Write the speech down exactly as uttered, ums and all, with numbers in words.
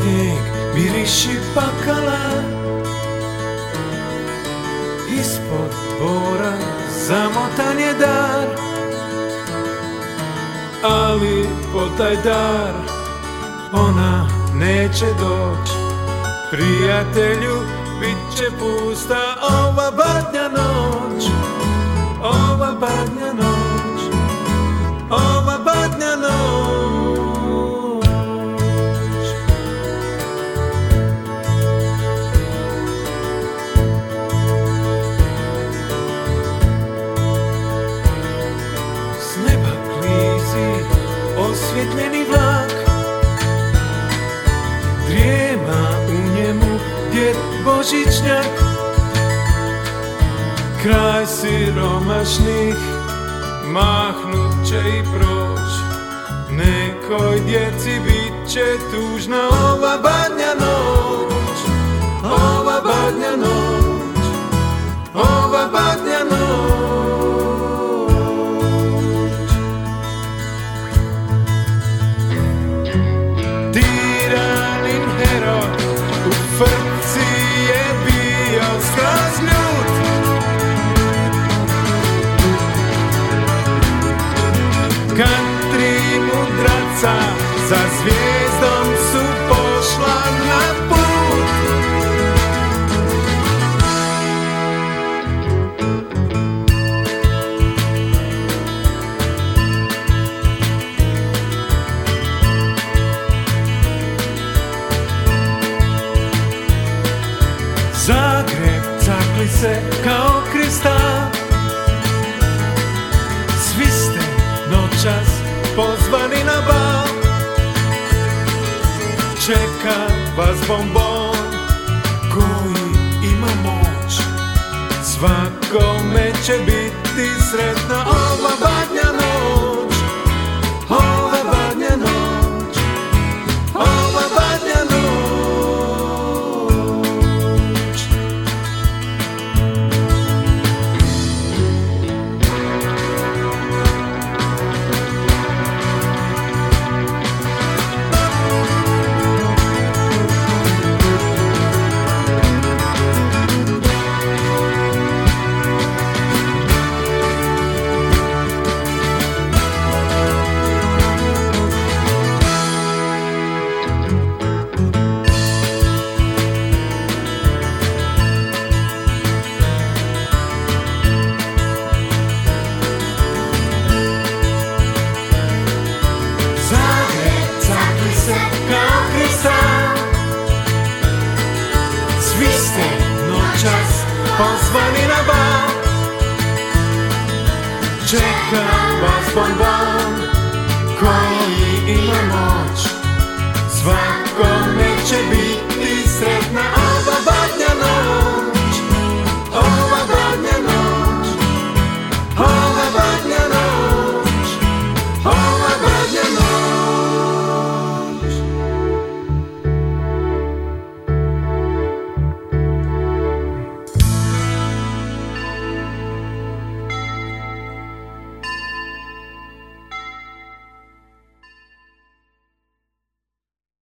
snijeg miriši pakala, ispod bora zamotan je dar, ali po taj dar ona neće doći. Prijatelju, bit će pusta ova badnja noć, ova badnja noć, ova badnja noć. S neba klizi osvjetljeni vlak, drijema u njemu djed Božićnjak. Kraj siromašnih mahnut će i proć, nekoj djeci bit će tužna ova badnja noć, ova badnja noć, ova badnja noć. Tiranin heroj u frci je bio skroz ljut, country mudraca za zvijezdom su pošla na put. Zagreb cakli se kao kristal, svi ste noćas pozvani na bal. Čeka vas bombon koji ima moć, svakome će biti sretna ova badnja noć, ova badnja noć, ova badnja noć. Pozvani na bal, čeka vas bonbon koji ima moć, svakome će biti